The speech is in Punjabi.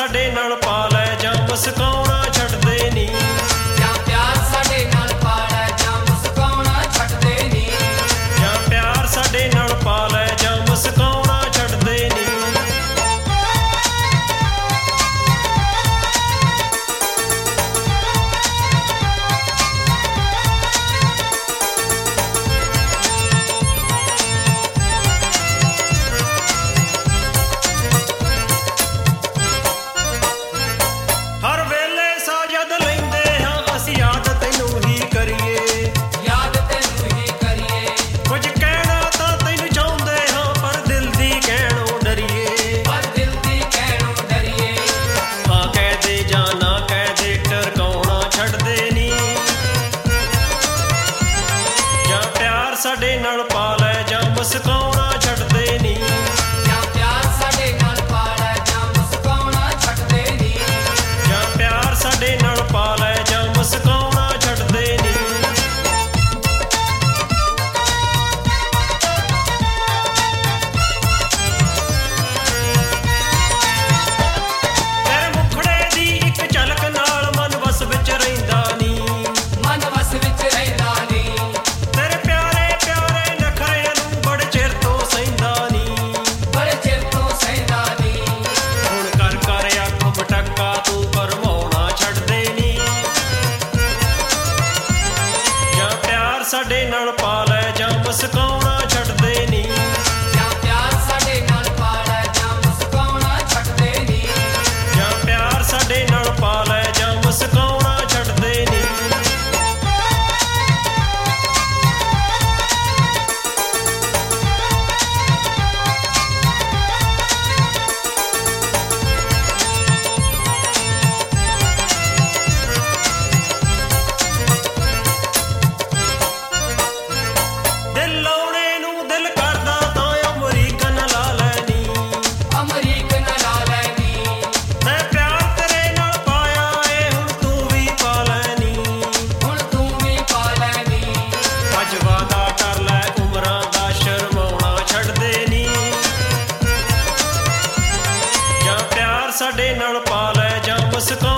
ਸਾਡੇ ਨਾਲ ਪਾ ਲੈ ਜਾਂ ਮੁਸਕਾਉਣਾ ਛੱਡਦੇ ਨੀ। ਜਾਂ ਪਿਆਰ ਸਾਡੇ ਨਾਲ ਪਾ ਲੈ ਜਾਂ ਮੁਸਕਾਉਣਾ ਛੱਡਦੇ ਨੀ। ਜਾਂ ਪਿਆਰ ਸਾਡੇ ਨਾਲ ਪਾ ਲੈ ਜਾਂ ਮੁਸਕਾਉਣਾ ਛੱਡਦੇ ਨੀ। ਹਰ ਵੇਲੇ ਸਾਜਦ ਲੈਂਦੇ ਹਾਂ ਅਸੀਂ ਯਾਦ ਤੈਨੂੰ ਹੀ ਕਰੀਏ। ਯਾਦ ਤੈਨੂੰ ਹੀ ਕਰੀਏ। ਕੁਝ ਕਹਿਣਾ ਤਾਂ ਤੈਨੂੰ ਚਾਹੁੰਦੇ ਹਾਂ ਪਰ ਦਿਲ ਦੀ ਕਹਿਣੋਂ ਡਰੀਏ। ਪਰ ਦਿਲ ਦੀ ਕਹਿਣੋਂ ਡਰੀਏ। ਹਾਂ ਕਹਿ ਦੇ ਜਾਂ ਨਾ ਕਹਿ ਦੇ ਟਰਕਾਉਣਾ ਛੱਡਦੇ ਨੀ। ਜਾਂ ਪਿਆਰ ਸਾਡੇ ਨਾਲ ਪਾ ਲੈ ਜਾਂ ਮੁਸਕਾਉਣਾ ਛੱਡਦੇ ਨੀ। ਜਾਂ ਪਿਆਰ ਸਾਡੇ ਨਾਲ ਪਾ ਲੈ ਜਾਂ ਮੁਸਕਾਉਣਾ ਛੱਡਦੇ ਨੀ। ਜਾਂ ਪਿਆਰ ਸਾਡੇ ਨਾਲ ਪਾ ਲੈ ਜਾਂ ਮੁਸਕਾਉਣਾ ਛੱਡਦੇ ਨੀ। ਤੇਰੇ ਮੁਖੜੇ ਦੀ ਇੱਕ ਝਲਕ ਨਾਲ ਮਨ ਵਸ ਵਿੱਚ ਰਹਿੰਦਾ ਨੀ। ਮਨ ਵਸ ਵਿੱਚ ਰਹਿੰਦਾ ਨੀ। ਤੇਰੇ ਪਿਆਰੇ ਪਿਆਰੇ ਨਖਰਿਆਂ ਨੂੰ ਬੜੇ ਚਿਰ ਤੋਂ ਸਹਿੰਦਾ ਨੀ। ਬੜੇ ਚਿਰ ਤੋਂ ਸਹਿੰਦਾ ਨੀ। ਹੁਣ ਕਰ ਕਰ ਅੱਖ ਮਟਕਾ ਤੂੰ ਭਰਮਾਉਣਾ ਛੱਡਦੇ ਨੀ। ਜਾਂ ਪਿਆਰ ਸਾਡੇ ਨਾਲ ਪਾ ਲੈ ਜਾਂ ਮੁਸਕਾਉਣਾ ਛੱਡਦੇ ਨੀ। ਜਾਂ ਪਿਆਰ ਸਾਡੇ ਨਾਲ ਪਾ ਲੈ ਜਾਂ ਮੁਸਕਾਉਣਾ ਛੱਡਦੇ ਨੀ। ਜਾਂ ਪਿਆਰ ਸਾਡੇ ਨਾਲ ਪਾ ਲੈ ਜਾਂ ਮੁਸਕਾਉਣਾ ਛੱਡਦੇ ਨੀ। ਦਿਲ ਲਾਉਣੇ ਨੂੰ ਦਿਲ ਕਰਦਾ ਤਾਂ ਅਮਰੀਕਨ ਲਾ ਲੈਨੀ। ਅਮਰੀਕਨ ਲਾ ਲੈਨੀ। ਮੈਂ ਪਿਆਰ ਤੇਰੇ ਨਾਲ ਪਾਇਆ ਏ ਹੁਣ ਤੂੰ ਵੀ ਪਾ ਲੈਨੀ। ਹੁਣ ਤੂੰ ਵੀ ਪਾ ਲੈਨੀ। ਅੱਜ ਵਾਦਾ ਕਰ ਲੈ ਉਮਰਾਂ ਦਾ ਸ਼ਰਮਾਉਣਾ ਛੱਡਦੇ ਨੀ। ਜਾਂ ਪਿਆਰ ਸਾਡੇ ਨਾਲ ਪਾ ਲੈ ਜਾਂ ਮੁਸਕਾਉਣਾ